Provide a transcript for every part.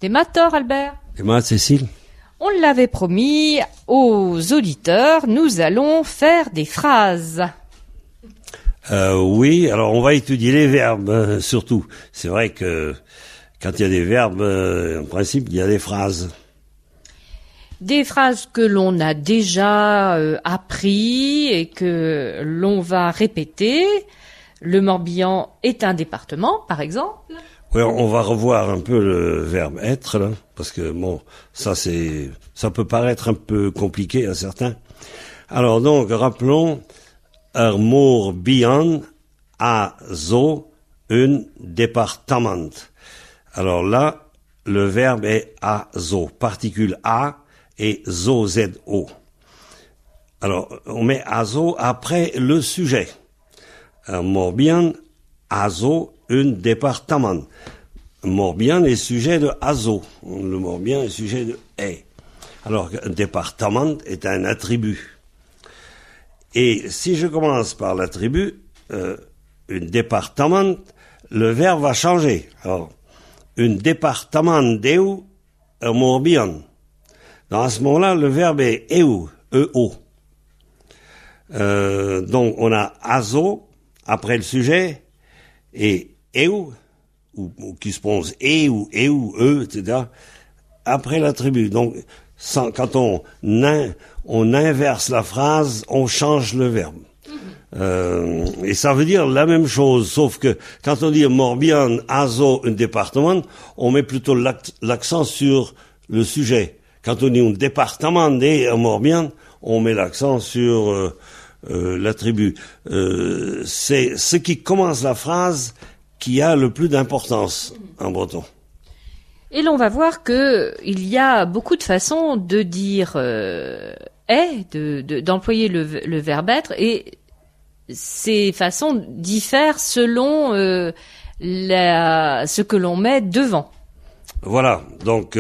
T'es ma tort, Albert. Et moi, Cécile? On l'avait promis aux auditeurs, nous allons faire des phrases. Oui, alors on va étudier les verbes, surtout. C'est vrai que quand il y a des verbes, en principe, il y a des phrases. Des phrases que l'on a déjà appris et que l'on va répéter. Le Morbihan est un département, par exemple. Oui, on va revoir un peu le verbe être, là, parce que bon, ça peut paraître un peu compliqué à certains. Alors donc, rappelons, Morbihan a zo un département. Alors là, le verbe est a zo, particule a et zo zo. Alors, on met a zo après le sujet. Morbihan a zo un département. Morbihan est sujet de azo. Le Morbihan est sujet de est. Alors qu'un département est un attribut. Et si je commence par l'attribut, un département, le verbe va changer. Alors, un département d'eu, un Morbihan. Dans ce moment-là, le verbe est eu, e-o. Donc, on a azo après le sujet et eu, ou qui se prononce et ou etc., après l'attribut. Donc, quand on inverse la phrase, on change le verbe. Et ça veut dire la même chose, sauf que quand on dit Morbihan azo un département, on met plutôt l'accent sur le sujet. Quand on dit un département de Morbihan, on met l'accent sur l'attribut. C'est ce qui commence la phrase qui a le plus d'importance en breton. Et l'on va voir que il y a beaucoup de façons de dire d'employer le verbe être, et ces façons diffèrent selon ce que l'on met devant. Voilà, donc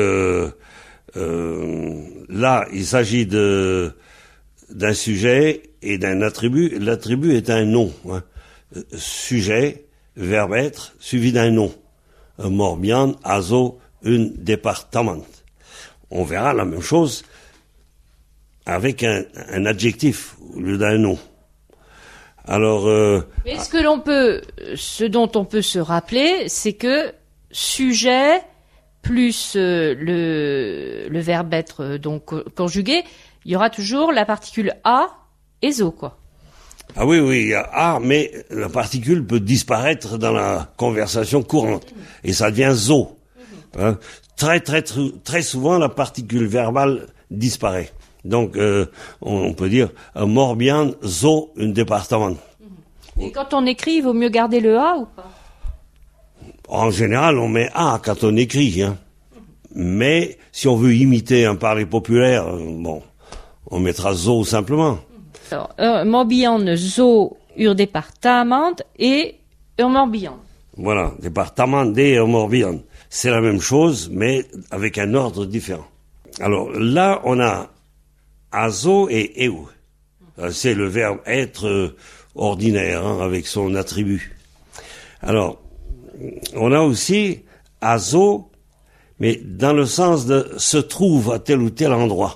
là, il s'agit d'un sujet et d'un attribut. L'attribut est un nom. Sujet, verbe être, suivi d'un nom. Morbihan, azo, un département. On verra la même chose avec un adjectif au lieu d'un nom. Alors, mais ce dont on peut se rappeler, c'est que sujet plus le verbe être donc conjugué, il y aura toujours la particule a et zo, quoi. Ah oui, il y a a, mais la particule peut disparaître dans la conversation courante et ça devient zo. Hein? Très souvent, la particule verbale disparaît. Donc, on peut dire Morbihan zo un département. Et quand on écrit, il vaut mieux garder le a ou pas? En général, on met a quand on écrit. Hein. Mais si on veut imiter un parler populaire, on mettra zo simplement. Alors, Morbihan zo ur département et ur Morbihan. Voilà, département de Morbihan. C'est la même chose, mais avec un ordre différent. Alors là, on a azo et eu. C'est le verbe être ordinaire, avec son attribut. Alors, on a aussi azo, mais dans le sens de se trouve à tel ou tel endroit.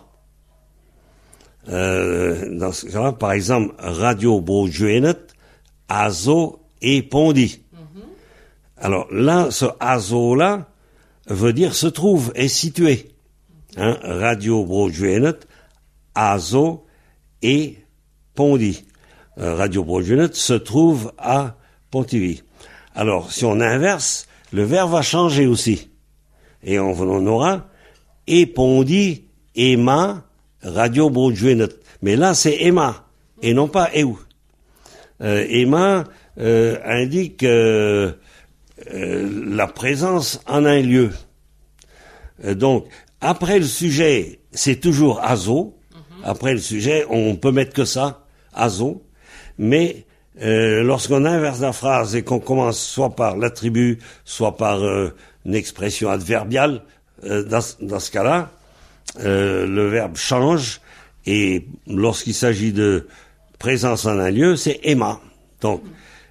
Dans ce cas-là, par exemple, Radio Brojuenet, azo et Pondi. Alors là, ce azo-là veut dire se trouve, est situé. Radio Brojuenet, azo et Pondi. Radio Brojuenet se trouve à Pontivy. Alors, si on inverse, le verbe va changer aussi. Et on aura Pondi, Emma, Radio Brojuenet. Mais là, c'est Emma, et non pas eu. Emma indique la présence en un lieu. Donc, après le sujet, c'est toujours azo. Après le sujet, on peut mettre que ça, azo. Mais lorsqu'on inverse la phrase et qu'on commence soit par l'attribut, soit par une expression adverbiale, dans ce cas-là, le verbe change, et lorsqu'il s'agit de présence en un lieu, c'est Emma. Donc,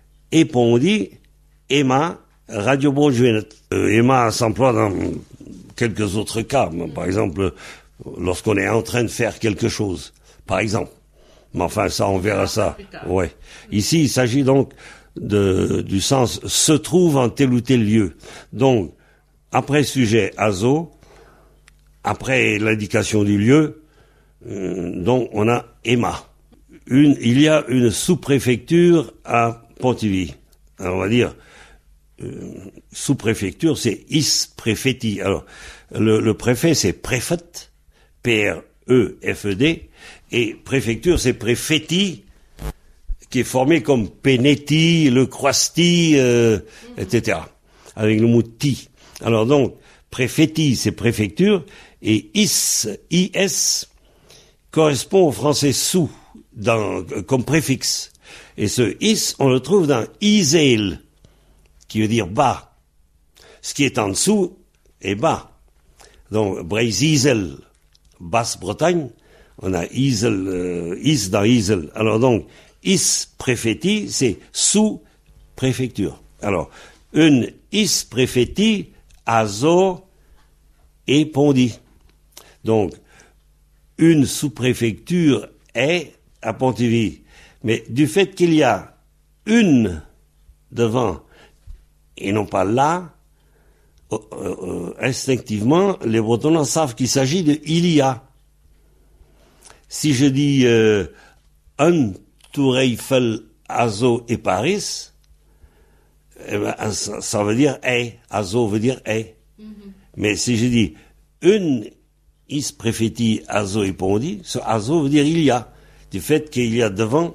Pondi, Emma, Radio Brojuenet. Emma s'emploie dans quelques autres cas. Par exemple, lorsqu'on est en train de faire quelque chose, par exemple. Mais enfin, ça, on verra ça. Ouais. Ici, il s'agit donc du sens se trouve en tel ou tel lieu. Donc, après sujet azo, après l'indication du lieu, donc on a Emma. Il y a une sous-préfecture à Pontivy. Alors, on va dire sous-préfecture, c'est is préfeti. Alors, le préfet, c'est préfet, P-R-E-F-E-D, et préfecture, c'est préfeti, qui est formé comme Penetti, le Croasti, etc. Avec le mot ti. Alors donc, préfeti, c'est préfecture, et is, correspond au français sous, comme préfixe. Et ce is, on le trouve dans isel, qui veut dire bas. Ce qui est en dessous est bas. Donc, Breizisel, Basse-Bretagne, on a isel, is dans isel. Alors donc, is préfeti, c'est sous-préfecture. Alors, une is préfeti, azo et Pondy. Donc, une sous-préfecture est à Pontivy. Mais du fait qu'il y a une devant et non pas là, instinctivement, les Bretons savent qu'il s'agit de il y a. Si je dis un Tour Eiffel, Azo et Paris, eh ben, ça veut dire est. Azo veut dire est. Mais si je dis une is préfeti, Azo et Pondy, ce Azo veut dire il y a. Du fait qu'il y a devant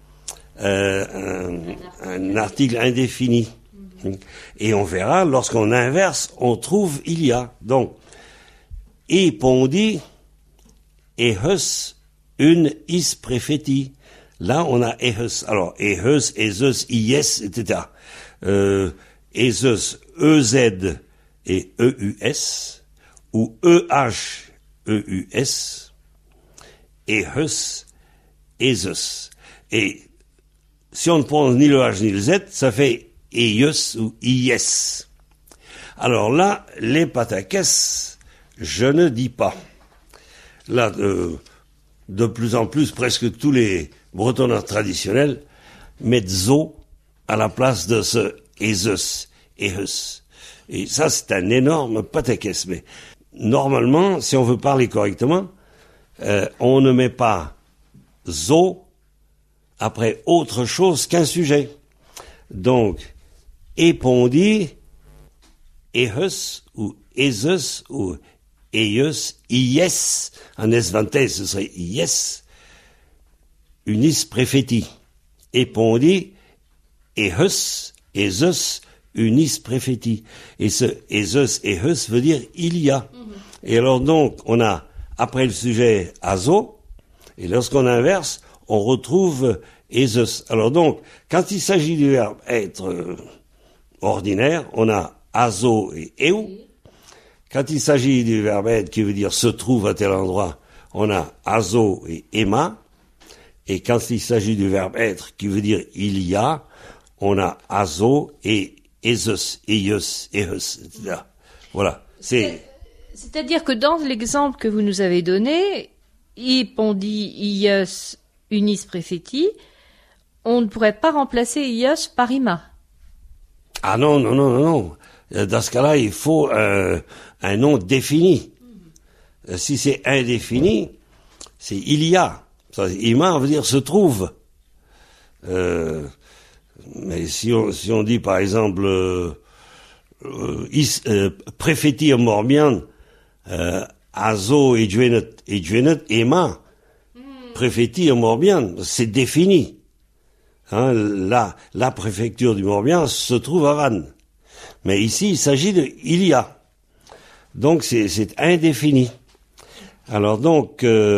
un article indéfini. Et on verra, lorsqu'on inverse, on trouve il y a. Donc, et Pondy, et Hus, une is préfeti. Là, on a Ehus. Alors, Ehus, Ezus, Ies, etc. Ezus, EZ et EUS, ou EH, EUS, Ehus, Ezus. Et si on ne prononce ni le H ni le Z, ça fait Eius ou Ies. Alors là, les patakès, je ne dis pas. Là, de plus en plus, presque tous les bretonneurs traditionnels mettent zo à la place de ce Ezus, Ehus. Et ça, c'est un énorme patakès. Mais normalement, si on veut parler correctement, on ne met pas zo après autre chose qu'un sujet. Donc, Pondy, Ehus ou Ezus ou Eius, Ies, en S20, ce serait Ies, unis préfeti. Pondy, Ehus, Ezus, unis préfeti. Et ce Ezus, Ehus veut dire il y a. Et alors donc, on a, après le sujet, azo, et lorsqu'on inverse, on retrouve Ezus. Alors donc, quand il s'agit du verbe être ordinaire, on a azo et eu. Quand il s'agit du verbe être qui veut dire se trouve à tel endroit, on a azo et ema. Et quand il s'agit du verbe être qui veut dire il y a, on a azo et Ezus, Eius, Ehus, etc. Voilà. C'est-à-dire que dans l'exemple que vous nous avez donné, Pondy, Ius, unis préfeti, on ne pourrait pas remplacer Ius par ima. Ah non. Dans ce cas-là, il faut un nom défini. Si c'est indéfini, c'est il y a. Ça, ima veut dire se trouve. Mais si on dit par exemple préfeti morbian, azo et juenet ema, préfeti morbian, c'est défini. Hein, la préfecture du Morbihan se trouve à Vannes. Mais ici, il s'agit de il y a. Donc, c'est indéfini. Alors donc,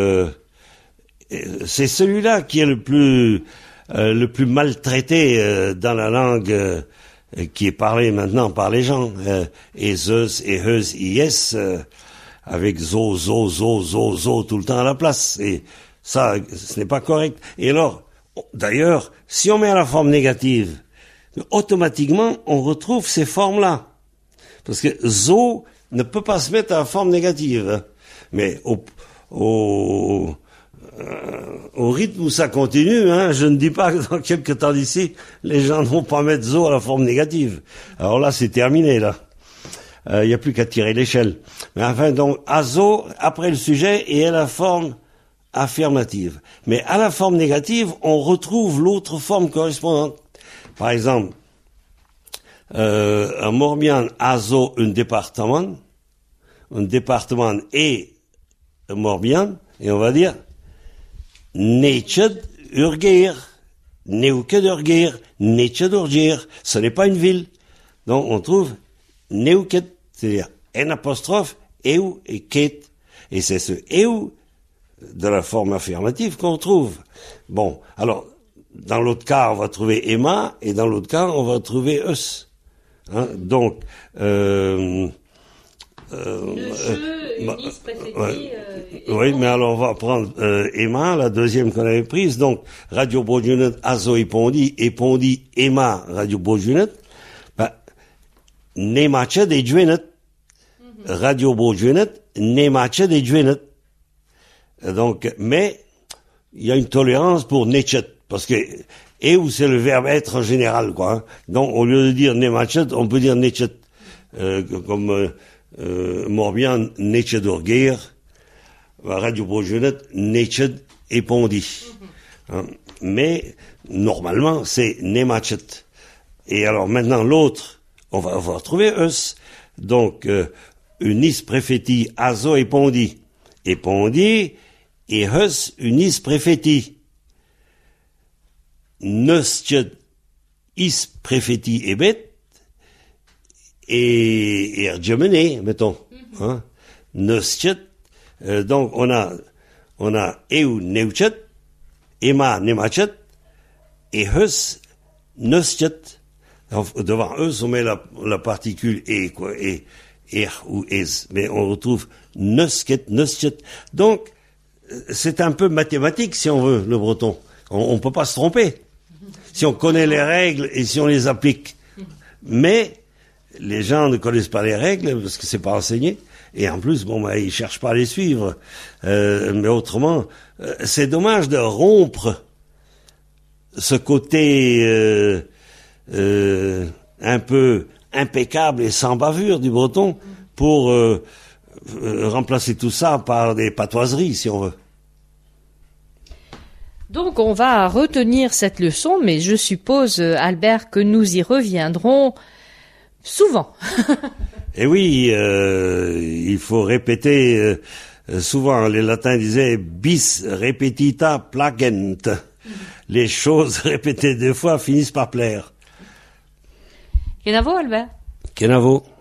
c'est celui-là qui est le plus maltraité dans la langue qui est parlée maintenant par les gens. Ezus, Ehus, Ies, avec zo tout le temps à la place. Et ça, ce n'est pas correct. Et alors, d'ailleurs, si on met à la forme négative, automatiquement, on retrouve ces formes-là. Parce que zo ne peut pas se mettre à la forme négative. Mais au rythme où ça continue, hein, je ne dis pas que dans quelques temps d'ici, les gens ne vont pas mettre zo à la forme négative. Alors là, c'est terminé, là. Il n'y a plus qu'à tirer l'échelle. Mais enfin, donc, azo, après le sujet, et à la forme affirmative. Mais à la forme négative, on retrouve l'autre forme correspondante. Par exemple, un morbihan azo un département est un morbihan, et on va dire Neched Urgir, Neuked Urgir, Neched Urgir. Ce n'est pas une ville. Donc on trouve Neuked, c'est-à-dire N apostrophe, Eu et Ket. Et c'est ce Eu de la forme affirmative qu'on trouve. Bon, alors, dans l'autre cas, on va trouver Emma, et dans l'autre cas, on va trouver Eus. Hein, donc, le jeu, Unis, préféti, oui, mais alors on va prendre Emma, la deuxième qu'on avait prise. Donc, Radio Bojunet, Azo et Pondi, Emma, Radio Bojunet. Nemache de Juenet. Radio Bojunet, Nemache de Juenet. Donc, mais, il y a une tolérance pour Nechet, parce que eu c'est le verbe être en général, quoi. Hein. Donc, au lieu de dire Nemachet, on peut dire Nechet, comme Morbihan, Nechet Urgir, Radio Bojunet, Nechet et Pondi. Hein. Mais, normalement, c'est Nemachet. Et alors, maintenant, l'autre, on va retrouver Eus. Donc, Unis Préféti, Azo et Pondi. Et Pondi, et Eus, Unis Préféti. Neustjet, Is Préféti et Bet. Et Ergemene, mettons. Hein. Neustjet. Donc, on a Eu Neuchet, Emma Nemachet, et Eus Neustjet. Devant eux, on met la particule e, quoi, et er ou es, mais on retrouve neusket. Donc, c'est un peu mathématique, si on veut, le breton. On peut pas se tromper. Si on connaît les règles et si on les applique. Mais, les gens ne connaissent pas les règles, parce que c'est pas enseigné. Et en plus, ils cherchent pas à les suivre. Mais autrement, c'est dommage de rompre ce côté, un peu impeccable et sans bavure du breton pour remplacer tout ça par des patoiseries, si on veut. Donc on va retenir cette leçon, mais je suppose, Albert, que nous y reviendrons souvent. Et oui, il faut répéter souvent. Les latins disaient bis repetita placent. Les choses répétées 2 fois finissent par plaire. Kenavo, Albert. Kenavo.